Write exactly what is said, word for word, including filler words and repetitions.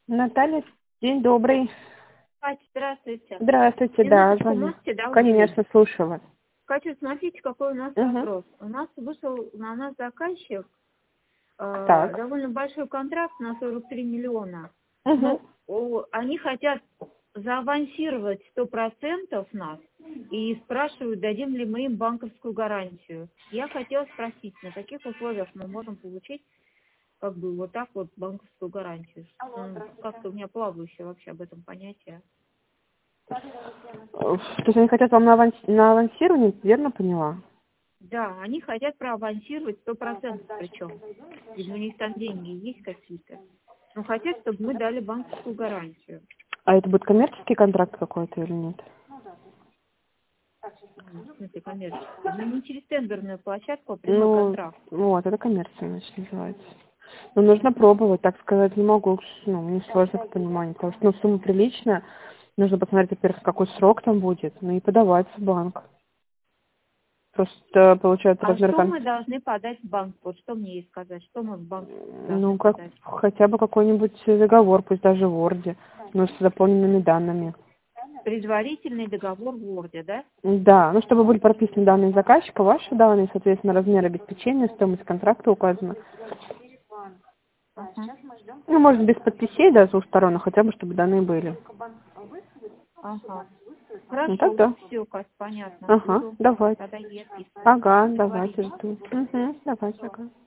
Наталья, день добрый. Катя, здравствуйте. Здравствуйте, да, Минуточку, звоню. можете, да, уделить? Конечно, слушаю вас. Катя, смотрите, какой у нас Угу. вопрос. У нас вышел на нас заказчик, э, Так. довольно большой контракт на сорок три миллиона. Угу. Но о, они хотят заавансировать сто процентов нас и спрашивают, дадим ли мы им банковскую гарантию. Я хотела спросить, на каких условиях мы можем получить как бы вот так вот банковскую гарантию. Ну, как-то у меня плавающее вообще об этом понятие. То есть они хотят вам на, аванс... на авансирование, верно поняла? Да, они хотят проавансировать сто процентов причем. Ведь у них там деньги есть какие-то. Но хотят, чтобы мы дали банковскую гарантию. А это будет коммерческий контракт какой-то или нет? Ну, в смысле коммерческий. Ну, не через тендерную площадку, а прямой Ну, контракт. вот, это коммерция, значит, называется. Но нужно пробовать, так сказать, не могу, ну, мне сложно в понимании, потому что, ну, сумма приличная, нужно посмотреть, во-первых, какой срок там будет, ну, и подавать в банк. Просто, получается, А размер что контракта. мы должны подать в банк? Вот что мне ей сказать? Что мы в банк должны Ну, как подать? хотя бы какой-нибудь договор, пусть даже в Word, но с заполненными данными. Предварительный договор в Word, да? Да, ну, чтобы были прописаны данные заказчика, ваши данные, соответственно, размер обеспечения, стоимость контракта указана. Ага. Ну, может, без подписей, да, с двух сторон, но хотя бы, чтобы данные были. Ага. Ну, так Хорошо. да. Все, Кать, понятно. Ага, Буду давайте. тогда ей отписывать. Ага, давайте, Договорились. жду. Угу, давайте, ага.